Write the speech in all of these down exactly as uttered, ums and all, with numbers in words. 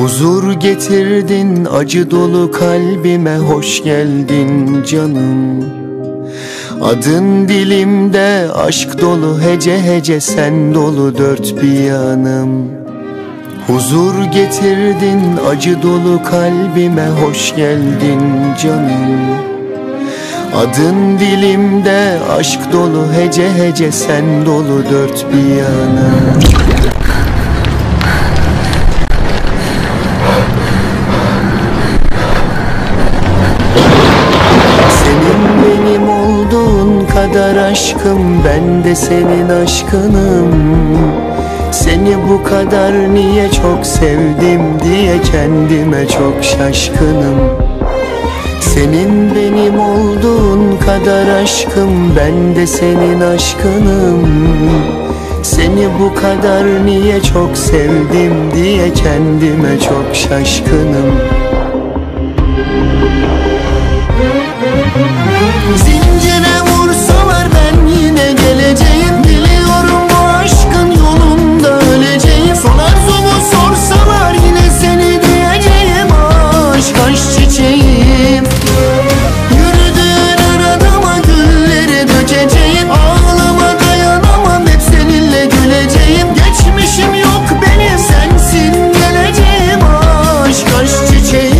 Huzur getirdin acı dolu kalbime, hoş geldin canım. Adın dilimde aşk dolu, hece hece sen dolu dört bir yanım. Huzur getirdin acı dolu kalbime, hoş geldin canım. Adın dilimde aşk dolu, hece hece sen dolu dört bir yanım. Kadar aşkım, ben de senin aşkınım. Seni bu kadar niye çok sevdim diye kendime çok şaşkınım. Senin benim olduğun kadar aşkım, ben de senin aşkınım. Seni bu kadar niye çok sevdim diye kendime çok şaşkınım. Zincire vursalar ben yine geleceğim. Biliyorum bu aşkın yolunda öleceğim. Sorar mu sorsalar yine seni diyeceğim. Aşk aşk çiçeğim, yürüdüğün aradama gülleri dökeceğim. Ağlama dayanamam, hep seninle güleceğim. Geçmişim yok benim, sensin geleceğim. Aşk aşk çiçeğim.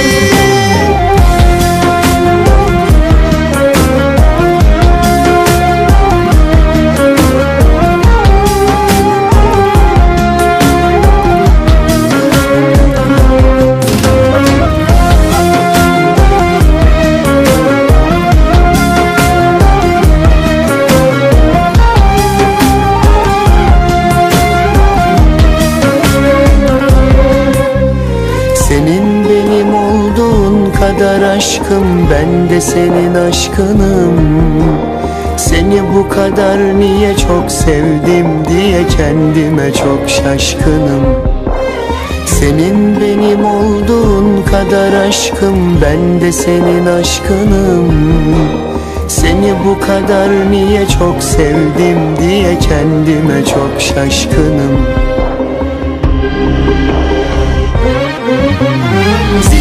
Senin benim olduğun kadar aşkım, ben de senin aşkınım. Seni bu kadar niye çok sevdim diye kendime çok şaşkınım. Senin benim olduğun kadar aşkım, ben de senin aşkınım. Seni bu kadar niye çok sevdim diye kendime çok şaşkınım.